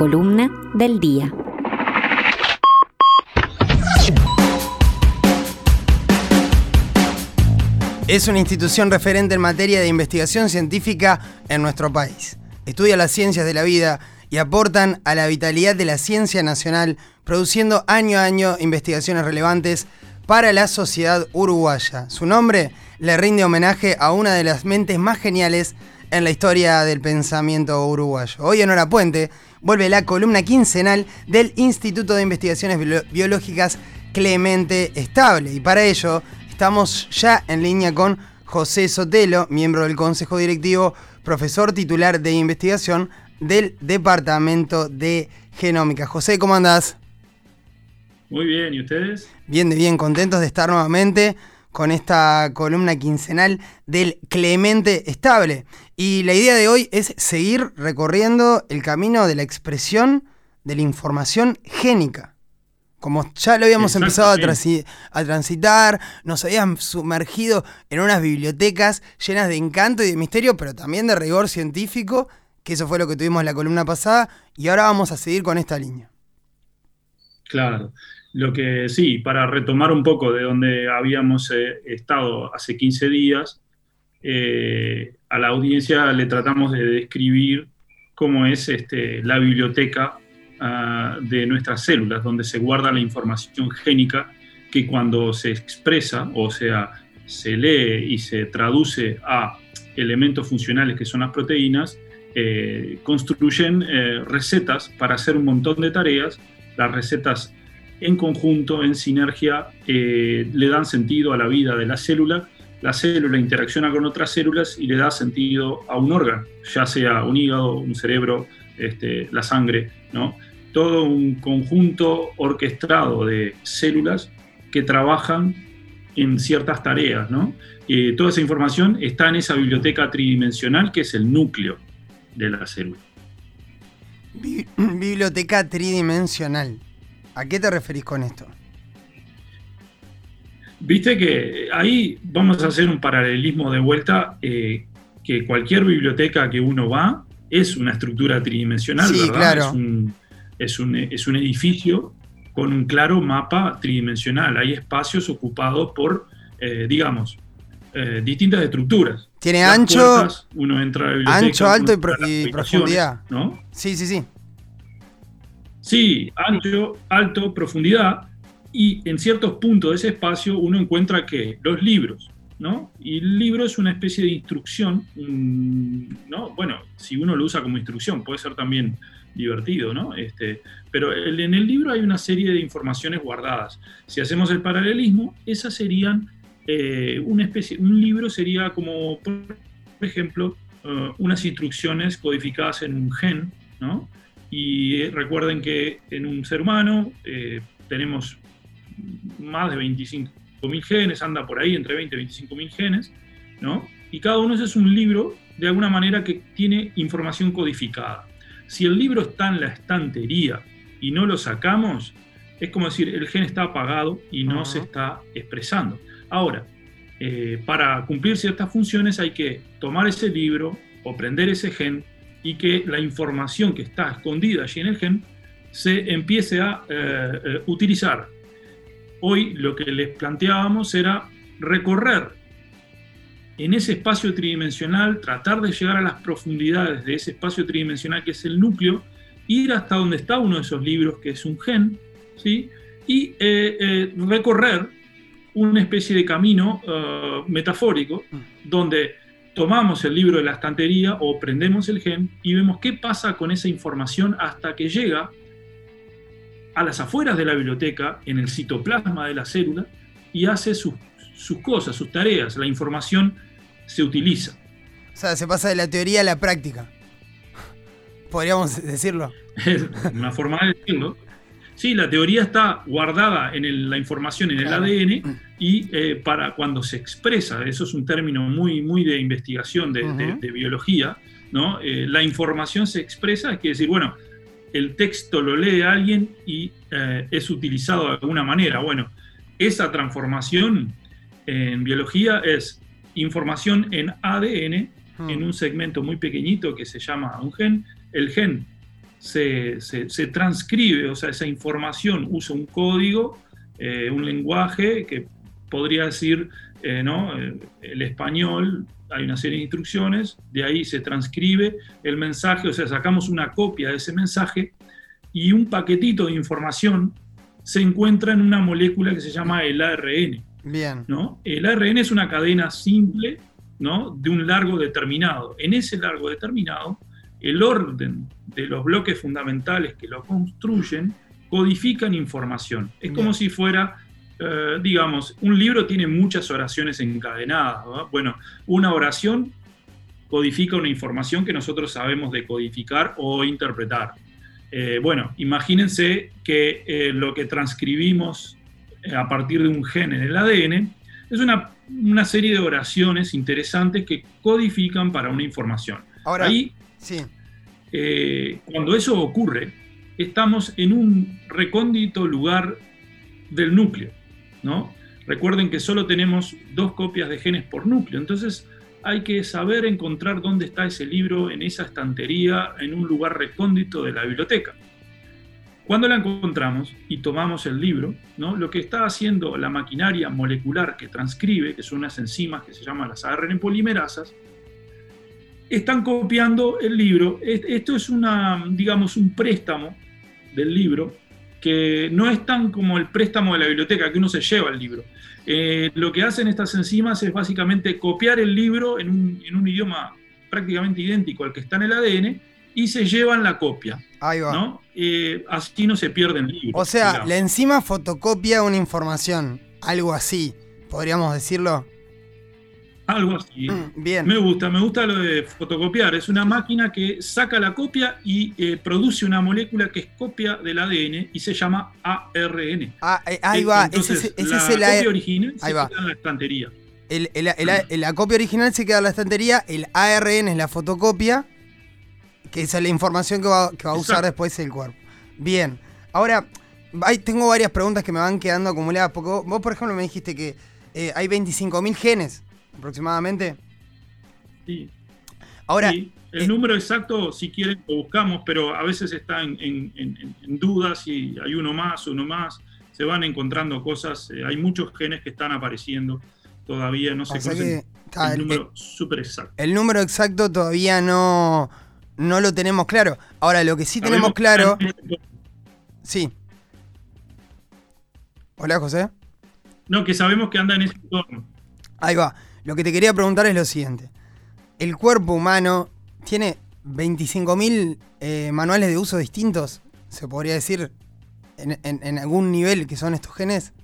columna del día. Es una institución referente en materia de investigación científica en nuestro país. Estudia las ciencias de la vida y aportan a la vitalidad de la ciencia nacional, produciendo año a año investigaciones relevantes para la sociedad uruguaya. Su nombre le rinde homenaje a una de las mentes más geniales en la historia del pensamiento uruguayo. Hoy en Hora Puente vuelve la columna quincenal del Instituto de Investigaciones Biológicas Clemente Estable. Y para ello estamos ya en línea con José Sotelo, miembro del Consejo Directivo, profesor titular de investigación del Departamento de Genómica. José, ¿cómo andás? Muy bien, ¿y ustedes? Bien, contentos de estar nuevamente con esta columna quincenal del Clemente Estable. Y la idea de hoy es seguir recorriendo el camino de la expresión de la información génica. Como ya lo habíamos empezado a transitar, nos habíamos sumergido en unas bibliotecas llenas de encanto y de misterio, pero también de rigor científico, que eso fue lo que tuvimos en la columna pasada, y ahora vamos a seguir con esta línea. Claro, lo que sí, para retomar un poco de donde habíamos estado hace 15 días, a la audiencia le tratamos de describir cómo es la biblioteca de nuestras células, donde se guarda la información génica que cuando se expresa, o sea, se lee y se traduce a elementos funcionales que son las proteínas, construyen recetas para hacer un montón de tareas. Las recetas en conjunto, en sinergia, le dan sentido a la vida de la célula interacciona con otras células y le da sentido a un órgano, ya sea un hígado, un cerebro, la sangre, ¿no? Todo un conjunto orquestado de células que trabajan en ciertas tareas, ¿no? Toda esa información está en esa biblioteca tridimensional que es el núcleo de la célula. Biblioteca tridimensional. ¿A qué te referís con esto? Viste que ahí vamos a hacer un paralelismo de vuelta, que cualquier biblioteca que uno va es una estructura tridimensional, sí, ¿verdad? Claro. Es un edificio con un claro mapa tridimensional. Hay espacios ocupados por, distintas estructuras. Tiene Las ancho, puertas, uno entra a la biblioteca, ancho, alto y habitaciones, profundidad, ¿no? Sí. Sí, ancho, alto, profundidad, y en ciertos puntos de ese espacio uno encuentra que los libros, ¿no? Y el libro es una especie de instrucción, ¿no? Bueno, si uno lo usa como instrucción, puede ser también divertido, ¿no? Pero en el libro hay una serie de informaciones guardadas. Si hacemos el paralelismo, esas serían un libro sería como, por ejemplo, unas instrucciones codificadas en un gen, ¿no? Y recuerden que en un ser humano tenemos más de 25.000 genes, anda por ahí entre 20 y 25.000 genes, ¿no? Y cada uno es un libro, de alguna manera, que tiene información codificada. Si el libro está en la estantería y no lo sacamos, es como decir, el gen está apagado y no se está expresando. Ahora, para cumplir ciertas funciones hay que tomar ese libro o prender ese gen y que la información que está escondida allí en el gen se empiece a utilizar. Hoy lo que les planteábamos era recorrer en ese espacio tridimensional, tratar de llegar a las profundidades de ese espacio tridimensional que es el núcleo, ir hasta donde está uno de esos libros, que es un gen, ¿sí? Y recorrer una especie de camino metafórico, donde tomamos el libro de la estantería o prendemos el gen y vemos qué pasa con esa información hasta que llega a las afueras de la biblioteca, en el citoplasma de la célula, y hace sus cosas, sus tareas. La información se utiliza. O sea, se pasa de la teoría a la práctica. Podríamos decirlo. Es una forma de decirlo. Sí, la teoría está guardada en la información en el ADN y para cuando se expresa, eso es un término muy de investigación de biología, ¿no? La información se expresa, es decir, bueno, el texto lo lee alguien y es utilizado de alguna manera. Bueno, esa transformación en biología es información en ADN, en un segmento muy pequeñito que se llama un gen. El gen se transcribe, o sea, esa información usa un código, un lenguaje que podría decir, ¿no? El español, hay una serie de instrucciones, de ahí se transcribe el mensaje, o sea, sacamos una copia de ese mensaje y un paquetito de información se encuentra en una molécula que se llama el ARN. Bien. ¿No? El ARN es una cadena simple, ¿no? De un largo determinado. En ese largo determinado, el orden de los bloques fundamentales que lo construyen codifican información. Es Bien. como si fuera, digamos, un libro tiene muchas oraciones encadenadas, ¿no? Bueno, una oración codifica una información que nosotros sabemos decodificar o interpretar. Bueno, imagínense que lo que transcribimos a partir de un gen en el ADN es una serie de oraciones interesantes que codifican para una información. Ahora, ahí, sí. Cuando eso ocurre, estamos en un recóndito lugar del núcleo, ¿no? Recuerden que solo tenemos 2 copias de genes por núcleo, entonces hay que saber encontrar dónde está ese libro en esa estantería, en un lugar recóndito de la biblioteca. Cuando la encontramos y tomamos el libro, ¿no? Lo que está haciendo la maquinaria molecular que transcribe, que son unas enzimas que se llaman las ARN polimerasas, están copiando el libro. Esto es digamos, un préstamo del libro, que no es tan como el préstamo de la biblioteca, que uno se lleva el libro. Lo que hacen estas enzimas es básicamente copiar el libro en un idioma prácticamente idéntico al que está en el ADN, y se llevan la copia. Ahí va. ¿No? Así no se pierden libros. O sea, digamos. la enzima fotocopia una información, algo así, podríamos decirlo. Algo así. Bien. Me gusta lo de fotocopiar. Es una máquina que saca la copia y produce una molécula que es copia del ADN y se llama ARN. Ahí va. Entonces, ese la es el copia original se ahí va. queda en la estantería. La copia original se queda en la estantería, el ARN es la fotocopia, que esa es la información que va a usar después el cuerpo. Bien. Ahora, tengo varias preguntas que me van quedando acumuladas, porque vos por ejemplo, me dijiste que hay 25.000 genes aproximadamente. Sí. Ahora, sí. El número exacto, si quieren, lo buscamos, pero a veces está en dudas si hay uno más, se van encontrando cosas, hay muchos genes que están apareciendo todavía, no se conoce el número súper exacto. El número exacto todavía no lo tenemos claro. Ahora, lo que sí tenemos claro... Sí. Hola, José. No, que sabemos que anda en ese entorno. Ahí va. Lo que te quería preguntar es lo siguiente. ¿El cuerpo humano tiene 25.000 manuales de uso distintos? ¿Se podría decir en algún nivel que son estos genes?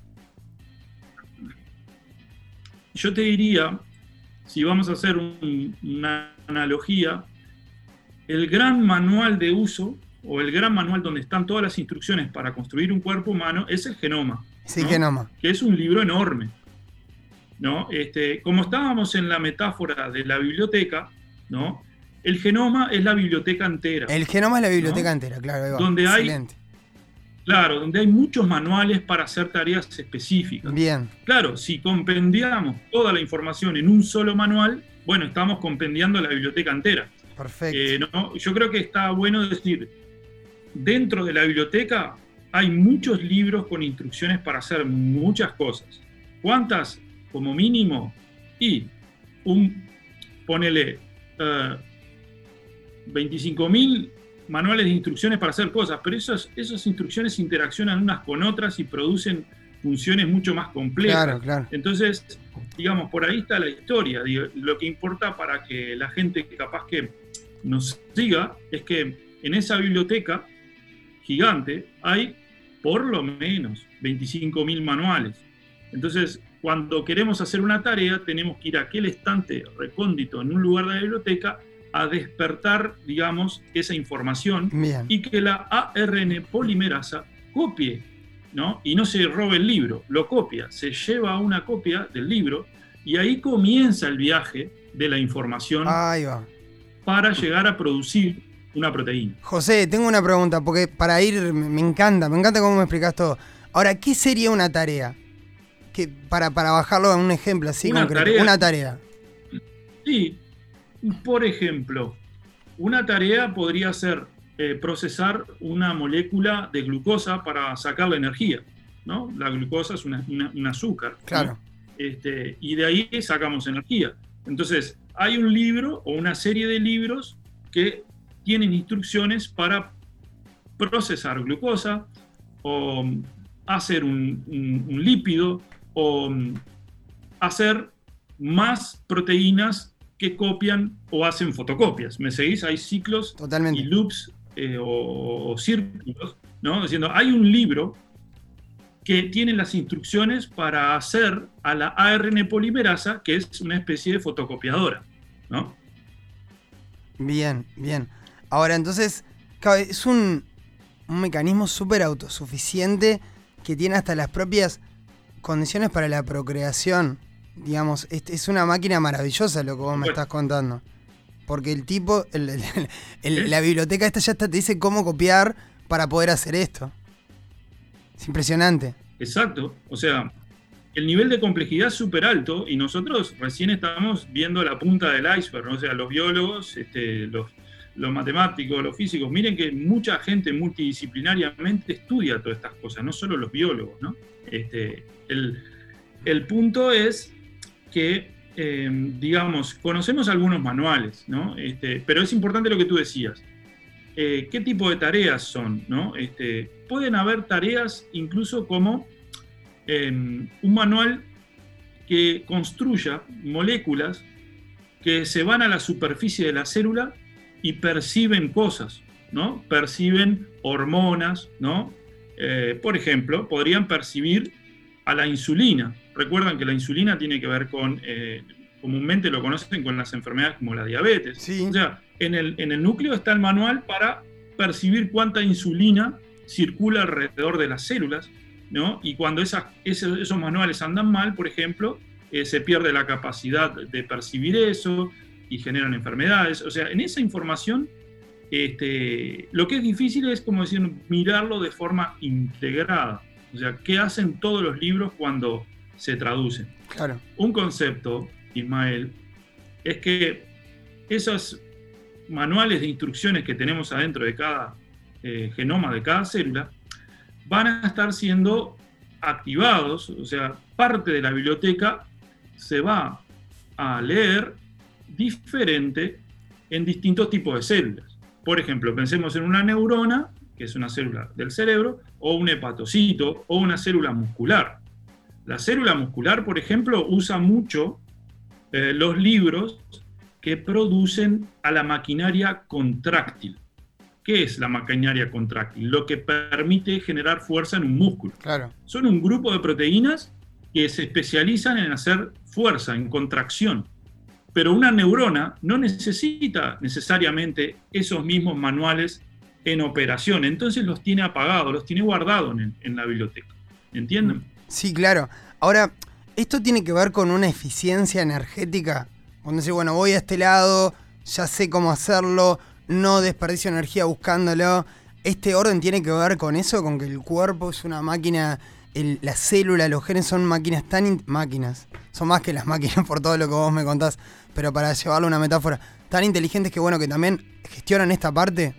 Yo te diría, si vamos a hacer una analogía, el gran manual de uso, o el gran manual donde están todas las instrucciones para construir un cuerpo humano, es el genoma. Sí, ¿no? genoma. Que es un libro enorme, ¿no? Como estábamos en la metáfora de la biblioteca, ¿no? El genoma es la biblioteca entera. El genoma es la biblioteca entera, claro. Ahí va. Donde excelente. Donde hay muchos manuales para hacer tareas específicas. Bien. Claro, si compendiamos toda la información en un solo manual, bueno, estamos compendiando la biblioteca entera. Perfecto. ¿No? Yo creo que está bueno decir, dentro de la biblioteca hay muchos libros con instrucciones para hacer muchas cosas. ¿Cuántas? Como mínimo, y ponele 25.000 manuales de instrucciones para hacer cosas, pero esas instrucciones interaccionan unas con otras y producen funciones mucho más complejas. Claro, claro. Entonces, digamos, por ahí está la historia. Lo que importa para que la gente capaz que nos siga es que en esa biblioteca gigante hay por lo menos 25.000 manuales. Entonces, cuando queremos hacer una tarea, tenemos que ir a aquel estante recóndito en un lugar de la biblioteca a despertar, digamos, esa información. Bien. Y que la ARN polimerasa copie, ¿no? Y no se robe el libro, lo copia, se lleva una copia del libro y ahí comienza el viaje de la información. Ahí va. Para llegar a producir una proteína. José, tengo una pregunta, porque para ir, me encanta cómo me explicas todo. Ahora, ¿qué sería una tarea? Para bajarlo a un ejemplo así concreto. Una tarea. Sí, por ejemplo, una tarea podría ser procesar una molécula de glucosa para sacar la energía, ¿no? La glucosa es un azúcar, claro, ¿no? Y de ahí sacamos energía. Entonces, hay un libro o una serie de libros que tienen instrucciones para procesar glucosa o hacer un lípido o hacer más proteínas que copian o hacen fotocopias. ¿Me seguís? Hay ciclos totalmente. y loops o círculos, ¿no? Diciendo, hay un libro que tiene las instrucciones para hacer a la ARN polimerasa, que es una especie de fotocopiadora, ¿no? Bien, bien. Ahora, entonces, claro, es un mecanismo súper autosuficiente que tiene hasta las propias condiciones para la procreación. Digamos, es una máquina maravillosa lo que vos me estás contando. Porque el tipo, la biblioteca esta ya te dice cómo copiar para poder hacer esto. Es impresionante. Exacto. O sea, el nivel de complejidad es súper alto y nosotros recién estamos viendo la punta del iceberg, ¿no? O sea, los biólogos, los matemáticos, los físicos, miren que mucha gente multidisciplinariamente estudia todas estas cosas, no solo los biólogos, ¿no? El punto es que, digamos, conocemos algunos manuales, ¿no? Pero es importante lo que tú decías. ¿Qué tipo de tareas son, ¿no? Pueden haber tareas incluso como un manual que construya moléculas que se van a la superficie de la célula y perciben cosas, ¿no? Perciben hormonas, ¿no? Por ejemplo, podrían percibir a la insulina. Recuerdan que la insulina tiene que ver con, comúnmente lo conocen con las enfermedades como la diabetes. Sí. O sea, en el núcleo está el manual para percibir cuánta insulina circula alrededor de las células, ¿no? Y cuando esos manuales andan mal, por ejemplo, se pierde la capacidad de percibir eso y generan enfermedades. O sea, en esa información, lo que es difícil es, como decir, mirarlo de forma integrada. O sea, ¿qué hacen todos los libros cuando se traducen? Claro. Un concepto, Ismael, es que esos manuales de instrucciones que tenemos adentro de cada genoma de cada célula van a estar siendo activados, o sea, parte de la biblioteca se va a leer diferente en distintos tipos de células. Por ejemplo, pensemos en una neurona, que es una célula del cerebro, o un hepatocito, o una célula muscular. La célula muscular, por ejemplo, usa mucho los libros que producen a la maquinaria contráctil. ¿Qué es la maquinaria contráctil? Lo que permite generar fuerza en un músculo. Claro. Son un grupo de proteínas que se especializan en hacer fuerza, en contracción. Pero una neurona no necesita necesariamente esos mismos manuales en operación. Entonces los tiene apagados, los tiene guardados en la biblioteca. ¿Entienden? Sí, claro. Ahora, ¿esto tiene que ver con una eficiencia energética? Cuando dice, bueno, voy a este lado, ya sé cómo hacerlo, no desperdicio energía buscándolo. ¿Este orden tiene que ver con eso? ¿Con que el cuerpo es una máquina, la célula, los genes son máquinas máquinas? Son más que las máquinas por todo lo que vos me contás, pero para llevarlo a una metáfora, tan inteligentes que, bueno, que también gestionan esta parte.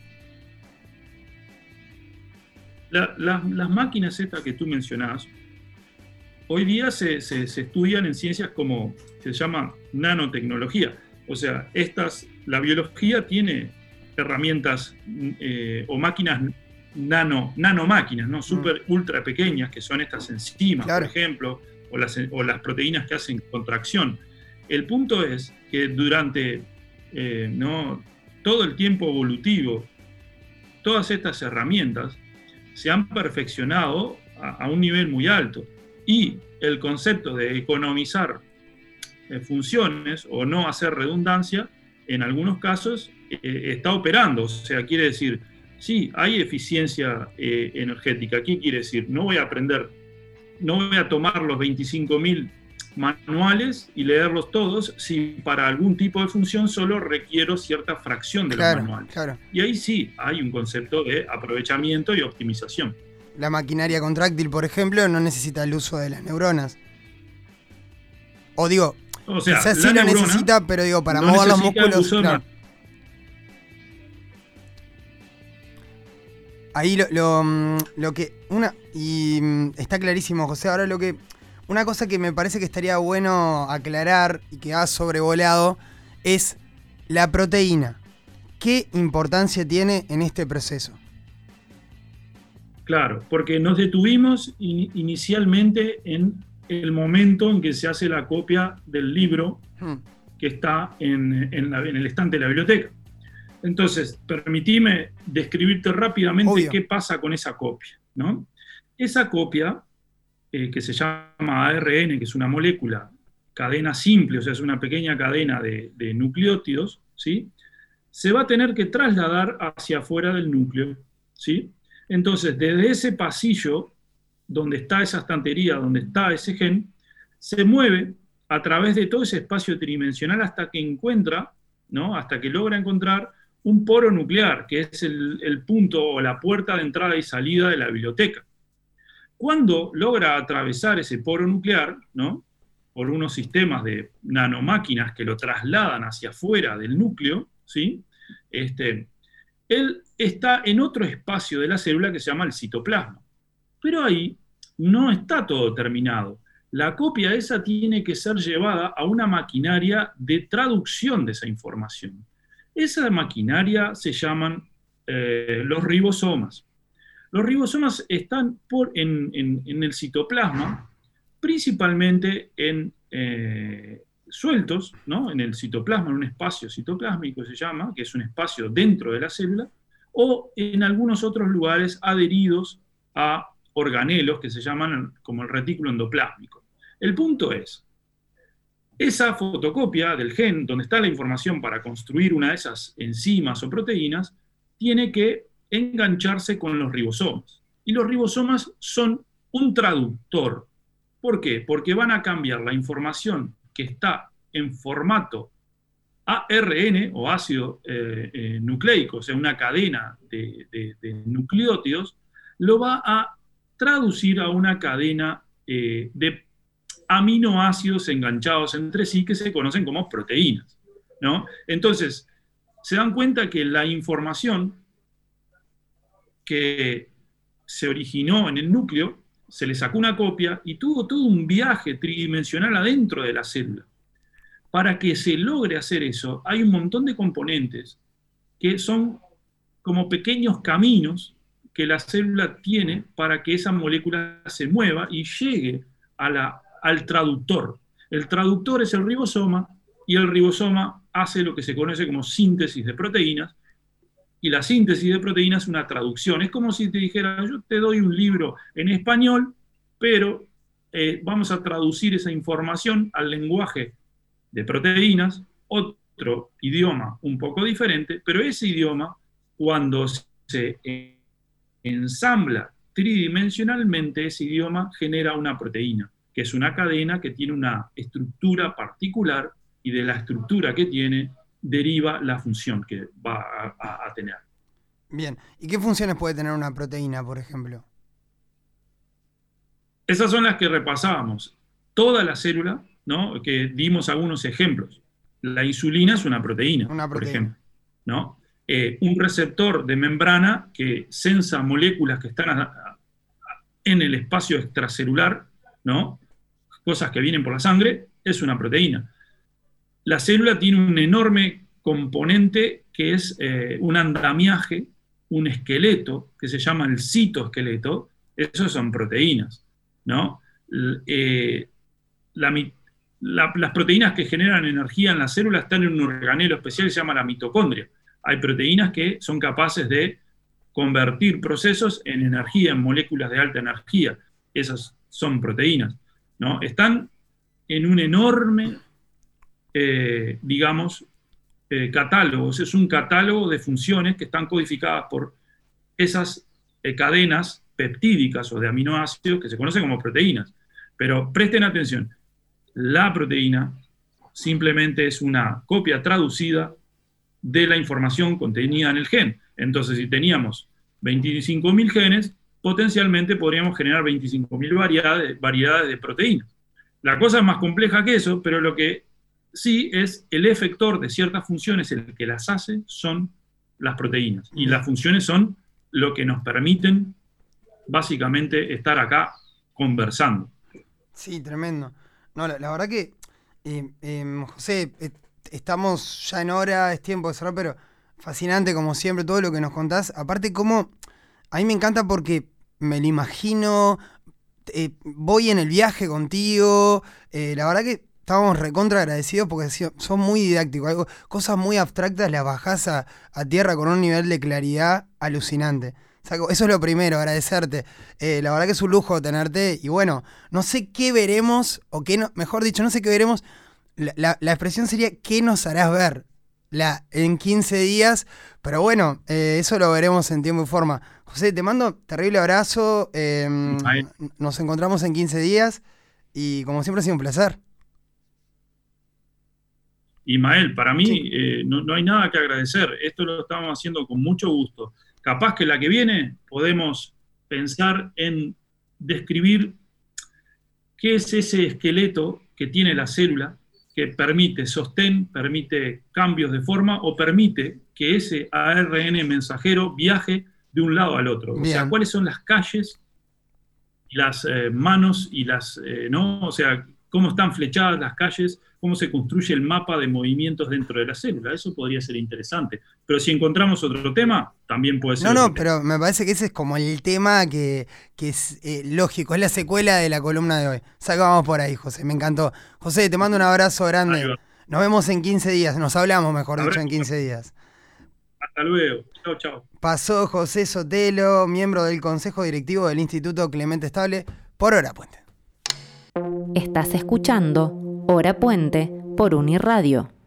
Las máquinas estas que tú mencionás, hoy día se estudian en ciencias como se llama nanotecnología. O sea, la biología tiene herramientas o máquinas nanomáquinas, ¿no? Súper ultra pequeñas, que son estas enzimas, claro, por ejemplo, o las proteínas que hacen contracción. El punto es que durante todo el tiempo evolutivo, todas estas herramientas se han perfeccionado a un nivel muy alto. Y el concepto de economizar funciones o no hacer redundancia, en algunos casos está operando. O sea, quiere decir, sí, hay eficiencia energética. ¿Qué quiere decir? No voy a tomar los 25.000 manuales y leerlos todos si para algún tipo de función solo requiero cierta fracción de los manuales. Claro. Y ahí sí hay un concepto de aprovechamiento y optimización. La maquinaria contráctil, por ejemplo, no necesita el uso de las neuronas. O digo, o sea, quizás sí lo necesita, pero digo, para mover los músculos. Claro. Ahí lo que está clarísimo, José. Ahora una cosa que me parece que estaría bueno aclarar y que ha sobrevolado es la proteína. ¿Qué importancia tiene en este proceso? Claro, porque nos detuvimos inicialmente en el momento en que se hace la copia del libro que está en el estante de la biblioteca. Entonces, permitime describirte rápidamente Obvio. qué pasa con esa copia, ¿no? Esa copia, que se llama ARN, que es una molécula, cadena simple, o sea, es una pequeña cadena de nucleótidos, ¿sí? Se va a tener que trasladar hacia afuera del núcleo, ¿sí? Entonces, desde ese pasillo, donde está esa estantería, donde está ese gen, se mueve a través de todo ese espacio tridimensional hasta que encuentra, ¿no? Hasta que logra encontrar un poro nuclear, que es el punto o la puerta de entrada y salida de la biblioteca. Cuando logra atravesar ese poro nuclear, ¿no? Por unos sistemas de nanomáquinas que lo trasladan hacia afuera del núcleo, ¿sí? Él está en otro espacio de la célula que se llama el citoplasma. Pero ahí no está todo terminado. La copia esa tiene que ser llevada a una maquinaria de traducción de esa información. Esa maquinaria se llaman los ribosomas. Los ribosomas están en el citoplasma, principalmente sueltos, ¿no? En el citoplasma, en un espacio citoplásmico se llama, que es un espacio dentro de la célula, o en algunos otros lugares adheridos a organelos que se llaman como el retículo endoplásmico. El punto es, esa fotocopia del gen, donde está la información para construir una de esas enzimas o proteínas, tiene que engancharse con los ribosomas. Y los ribosomas son un traductor. ¿Por qué? Porque van a cambiar la información que está en formato ARN o ácido nucleico, o sea, una cadena de nucleótidos, lo va a traducir a una cadena de aminoácidos enganchados entre sí que se conocen como proteínas, ¿no? Entonces, se dan cuenta que la información que se originó en el núcleo, se le sacó una copia y tuvo todo un viaje tridimensional adentro de la célula. Para que se logre hacer eso, hay un montón de componentes que son como pequeños caminos que la célula tiene para que esa molécula se mueva y llegue al traductor. El traductor es el ribosoma y el ribosoma hace lo que se conoce como síntesis de proteínas, y la síntesis de proteínas es una traducción. Es como si te dijera, yo te doy un libro en español, pero vamos a traducir esa información al lenguaje de proteínas, otro idioma un poco diferente, pero ese idioma, cuando se ensambla tridimensionalmente, ese idioma genera una proteína, que es una cadena que tiene una estructura particular, y de la estructura que tiene deriva la función que va a tener. Bien, ¿y qué funciones puede tener una proteína, por ejemplo? Esas son las que repasábamos. Toda la célula, ¿no? Que dimos algunos ejemplos. La insulina es una proteína, por ejemplo, ¿no? Un receptor de membrana que sensa moléculas que están en el espacio extracelular, ¿no? Cosas que vienen por la sangre, es una proteína. La célula tiene un enorme componente que es un andamiaje, un esqueleto, que se llama el citoesqueleto. Esos son proteínas, ¿no? Las proteínas que generan energía en la célula están en un organelo especial que se llama la mitocondria. Hay proteínas que son capaces de convertir procesos en energía, en moléculas de alta energía. Esas son proteínas, ¿no? Están en un enorme catálogos, es un catálogo de funciones que están codificadas por esas cadenas peptídicas o de aminoácidos que se conocen como proteínas. Pero presten atención, la proteína simplemente es una copia traducida de la información contenida en el gen. Entonces, si teníamos 25.000 genes, potencialmente podríamos generar 25.000 variedades de proteínas. La cosa es más compleja que eso, pero lo que sí es el efector de ciertas funciones, el que las hace son las proteínas. Y las funciones son lo que nos permiten básicamente estar acá conversando. Sí, tremendo. No, la verdad que, José, estamos ya en hora, es tiempo de cerrar, pero fascinante como siempre todo lo que nos contás. Aparte, como a mí me encanta porque me lo imagino, voy en el viaje contigo, la verdad que estábamos recontra agradecidos porque son muy didácticos, cosas muy abstractas las bajás a tierra con un nivel de claridad alucinante. O sea, eso es lo primero, agradecerte. La verdad que es un lujo tenerte y bueno, no sé qué veremos, o qué no, mejor dicho, no sé qué veremos, la expresión sería ¿qué nos harás ver? En 15 días, pero bueno, eso lo veremos en tiempo y forma. José, te mando terrible abrazo, nos encontramos en 15 días y como siempre ha sido un placer. Ismael, para mí Sí. no hay nada que agradecer, esto lo estamos haciendo con mucho gusto. Capaz que la que viene podemos pensar en describir qué es ese esqueleto que tiene la célula que permite sostén, permite cambios de forma o permite que ese ARN mensajero viaje de un lado al otro. O sea, Bien. cuáles son las calles, las manos y ¿no? O sea, cómo están flechadas las calles, cómo se construye el mapa de movimientos dentro de la célula. Eso podría ser interesante. Pero si encontramos otro tema, también puede ser No, otro tema. pero me parece que ese es como el tema que es lógico, es la secuela de la columna de hoy. O sea que vamos por ahí, José, me encantó. José, te mando un abrazo grande. Nos vemos en 15 días, nos hablamos, mejor dicho, en 15 días. Hasta luego. Chao, chao. Pasó José Sotelo, miembro del Consejo Directivo del Instituto Clemente Estable, por Hora Puente. Estás escuchando Hora Puente por Uniradio.